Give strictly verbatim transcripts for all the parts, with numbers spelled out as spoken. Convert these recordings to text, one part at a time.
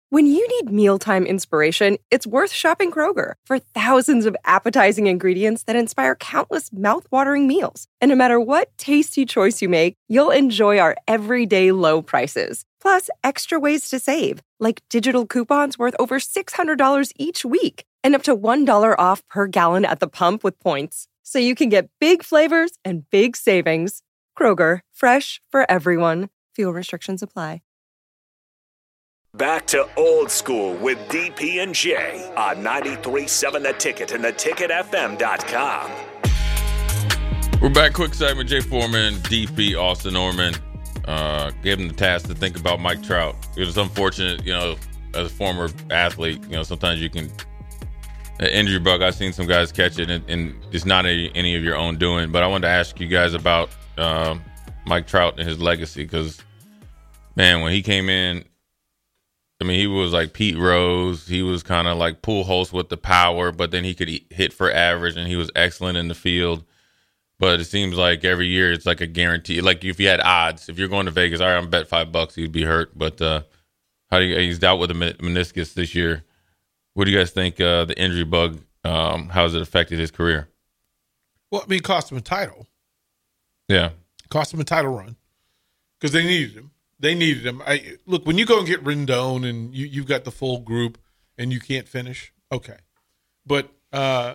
When you need mealtime inspiration, it's worth shopping Kroger for thousands of appetizing ingredients that inspire countless mouth-watering meals. And no matter what tasty choice you make, you'll enjoy our everyday low prices. Plus, extra ways to save, like digital coupons worth over six hundred dollars each week and up to one dollar off per gallon at the pump with points. So you can get big flavors and big savings. Kroger, fresh for everyone. Fuel restrictions apply. Back to old school with D P and J on ninety-three point seven The Ticket and the ticket f m dot com. We're back. Quick segment. Jay Foreman, D P, Austin Norman. Uh, gave him the task to think about Mike Trout. It was unfortunate, you know, as a former athlete, you know, sometimes you can an injury bug. I've seen some guys catch it, and, and it's not any, any of your own doing. But I wanted to ask you guys about uh, Mike Trout and his legacy, because, man, when he came in, I mean, he was like Pete Rose. He was kind of like Pujols with the power, but then he could hit for average, and he was excellent in the field. But it seems like every year it's like a guarantee. Like if you had odds, if you're going to Vegas, all right, I'm bet five bucks he'd be hurt. But uh, how do you, he's dealt with a meniscus this year. What do you guys think uh, the injury bug, um, how has it affected his career? Well, I mean, it cost him a title. Yeah. Cost him a title run because they needed him. They needed him. I, look, when you go and get Rendon and you, you've got the full group and you can't finish, okay. But uh,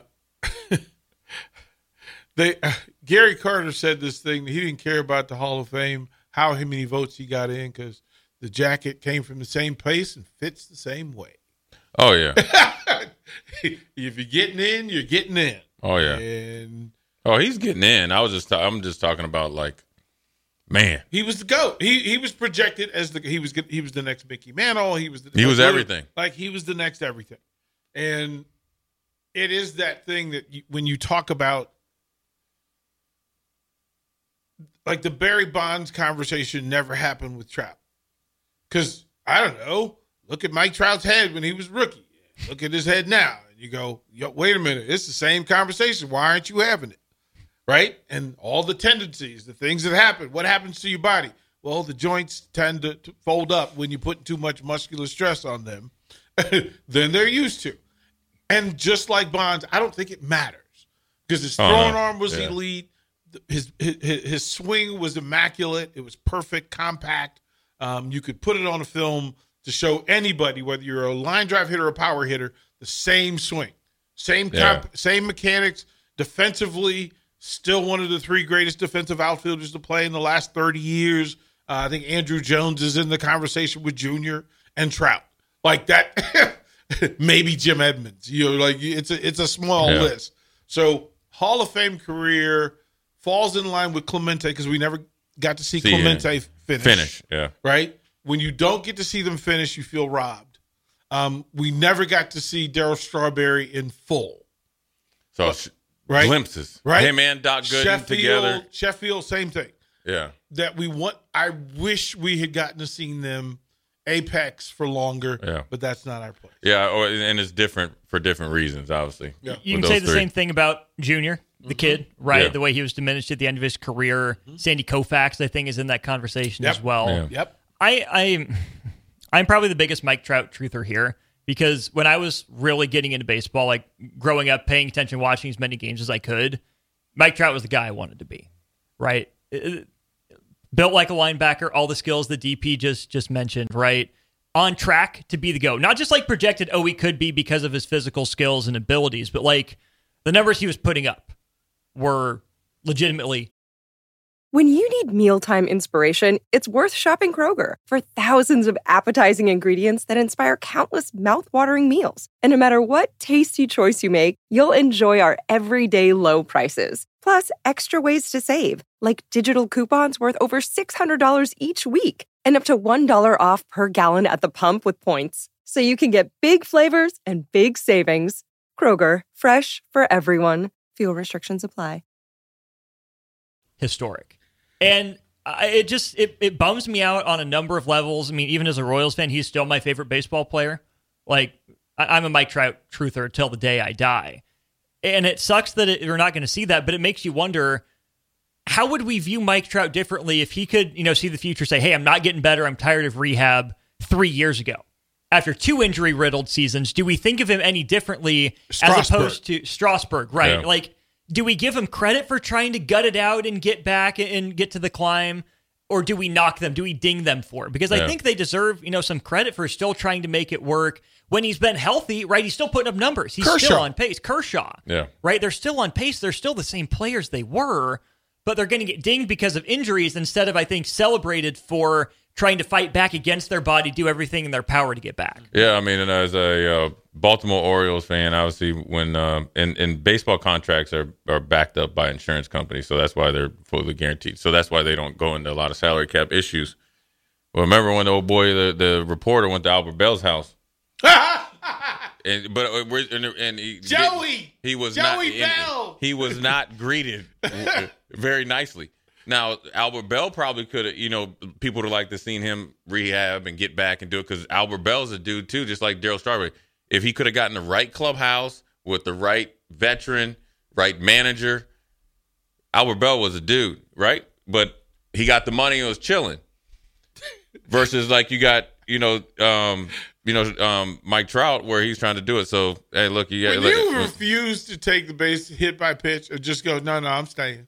they uh, Gary Carter said this thing. He didn't care about the Hall of Fame, how many votes he got in, because the jacket came from the same place and fits the same way. Oh, yeah. If you're getting in, you're getting in. Oh, yeah. And oh, he's getting in. I was just, I'm just talking about like, man, he was the GOAT. He he was projected as the he was he was the next Mickey Mantle. He was the, he was like, everything. Like he was the next everything. And it is that thing that you, when you talk about like the Barry Bonds conversation never happened with Trout. Because I don't know, look at Mike Trout's head when he was rookie. Look at his head now. And you go, Yo, wait a minute, it's the same conversation. Why aren't you having it? Right? And all the tendencies, the things that happen. What happens to your body? Well, the joints tend to, to fold up when you put too much muscular stress on them than they're used to. And just like Bonds, I don't think it matters because his throwing uh-huh. arm was yeah. elite. His, his his swing was immaculate. It was perfect, compact. Um, you could put it on a film to show anybody, whether you're a line drive hitter or a power hitter, the same swing, same yeah. comp, same mechanics, defensively. Still one of the three greatest defensive outfielders to play in the last thirty years. Uh, I think Andrew Jones is in the conversation with Junior and Trout. Like that, maybe Jim Edmonds. You know, like it's a it's a small yeah. list. So Hall of Fame career falls in line with Clemente because we never got to see, see Clemente it. finish. Finish, yeah. Right? When you don't get to see them finish, you feel robbed. Um, we never got to see Darryl Strawberry in full. So. But, Right? Glimpses. Right? Him and Doc Gooden Sheffield, together. Sheffield, same thing. Yeah. That we want. I wish we had gotten to see them apex for longer, yeah. but that's not our place. Yeah, or, and it's different for different reasons, obviously. Yeah. You can say the three. same thing about Junior, the mm-hmm. kid, right? Yeah. The way he was diminished at the end of his career. Mm-hmm. Sandy Koufax, I think, is in that conversation yep. as well. Yeah. Yep. I, I, I'm probably the biggest Mike Trout truther here. Because when I was really getting into baseball, like growing up, paying attention, watching as many games as I could, Mike Trout was the guy I wanted to be, right? It, built like a linebacker, all the skills that D P just just mentioned, right? On track to be the GOAT. Not just like projected, oh, he could be because of his physical skills and abilities, but like the numbers he was putting up were legitimately. When you need mealtime inspiration, it's worth shopping Kroger for thousands of appetizing ingredients that inspire countless mouth-watering meals. And no matter what tasty choice you make, you'll enjoy our everyday low prices. Plus, extra ways to save, like digital coupons worth over six hundred dollars each week and up to one dollar off per gallon at the pump with points. So you can get big flavors and big savings. Kroger, fresh for everyone. Fuel restrictions apply. Historic. And I, it just, it, it bums me out on a number of levels. I mean, even as a Royals fan, he's still my favorite baseball player. Like, I, I'm a Mike Trout truther till the day I die. And it sucks that it, we're not going to see that, but it makes you wonder, how would we view Mike Trout differently if he could, you know, see the future, say, hey, I'm not getting better, I'm tired of rehab three years ago, after two injury-riddled seasons, do we think of him any differently Strasburg. as opposed to Strasburg, right? Yeah. Like, do we give him credit for trying to gut it out and get back and get to the climb, or do we knock them? Do we ding them for it? Because I Yeah. think they deserve, you know, some credit for still trying to make it work when he's been healthy, right? He's still putting up numbers. He's Kershaw. still on pace. Kershaw, Yeah. right? They're still on pace. They're still the same players they were, but they're going to get dinged because of injuries instead of, I think, celebrated for trying to fight back against their body, do everything in their power to get back. Yeah, I mean, and as a uh, Baltimore Orioles fan, obviously, when uh, and, and baseball contracts are, are backed up by insurance companies, so that's why they're fully guaranteed. So that's why they don't go into a lot of salary cap issues. Well, remember when the old boy, the, the reporter, went to Albert Bell's house? and but uh, we're- and, and he, Joey! he was Joey not Bell! he was not greeted very nicely. Now, Albert Bell probably could have, you know, people would have liked to seen him rehab and get back and do it because Albert Bell's a dude, too, just like Darryl Strawberry. If he could have gotten the right clubhouse with the right veteran, right manager, Albert Bell was a dude, right? But he got the money and was chilling. Versus, like, you got, you know, um, you know, um, Mike Trout, where he's trying to do it. So, hey, look, you got When look, you refuse to take the base hit by pitch and just go, no, no, I'm staying.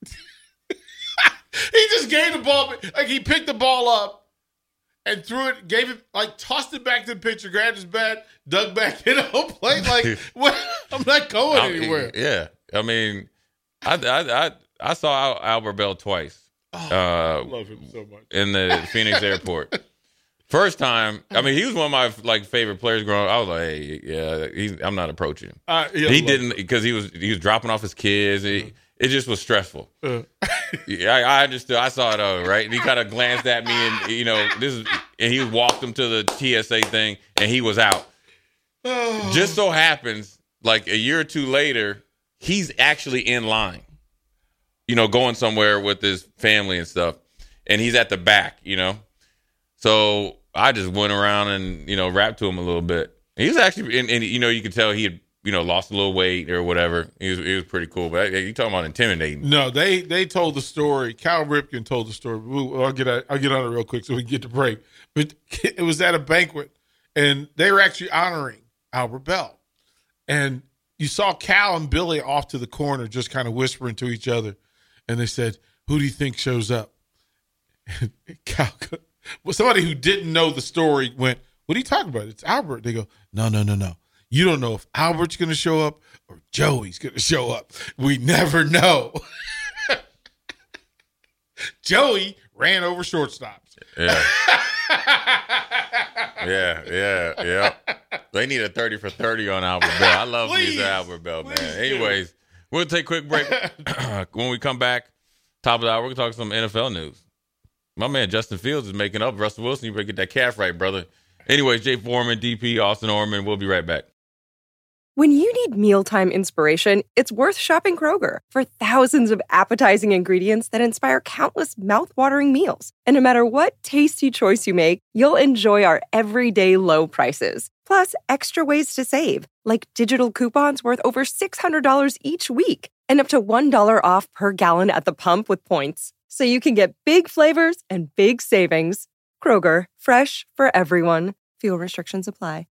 He just gave the ball, like he picked the ball up and threw it, gave it, like tossed it back to the pitcher, grabbed his bat, dug back in home plate. Like, what? I'm not going I- anywhere. Yeah, I mean, I I I, I saw Al- Albert Bell twice. I Uh, love him so much. in the Phoenix airport. First time, I mean, he was one of my like favorite players growing up. I was like, hey, yeah, he's, I'm not approaching him. Uh, yeah, he love didn't because he was he was dropping off his kids. He, it just was stressful. Uh. Yeah, I, I understood. I saw it all right. And he kind of glanced at me, and you know, this is, and he walked him to the T S A thing, and he was out. Just so happens, like a year or two later, he's actually in line. You know, going somewhere with his family and stuff, and he's at the back. You know, so I just went around and you know rapped to him a little bit. He was actually, and, and you know, you could tell he had you know lost a little weight or whatever. He was, he was pretty cool. But you talking about intimidating? No, they they told the story. Cal Ripken told the story. We'll, I'll get out, I'll get on it real quick so we can get to break. But it was at a banquet, and they were actually honoring Albert Bell. And you saw Cal and Billy off to the corner, just kind of whispering to each other. And they said, "Who do you think shows up?" And Cal, well, somebody who didn't know the story went, "What are you talking about? It's Albert." They go, "No, no, no, no. You don't know if Albert's going to show up or Joey's going to show up. We never know." Joey ran over shortstops. Yeah. yeah, yeah, yeah. They need a thirty for thirty on Albert Bell. I love me Please, the Albert Bell, man. please do. Anyways, we'll take a quick break. When we come back, top of the hour, we're going to talk some N F L news. My man Justin Fields is making up. Russell Wilson, you better get that calf right, brother. Anyways, Jay Foreman, D P, Austin Orman. We'll be right back. When you need mealtime inspiration, it's worth shopping Kroger for thousands of appetizing ingredients that inspire countless mouthwatering meals. And no matter what tasty choice you make, you'll enjoy our everyday low prices. Plus, extra ways to save, like digital coupons worth over six hundred dollars each week and up to one dollar off per gallon at the pump with points. So you can get big flavors and big savings. Kroger, fresh for everyone. Fuel restrictions apply.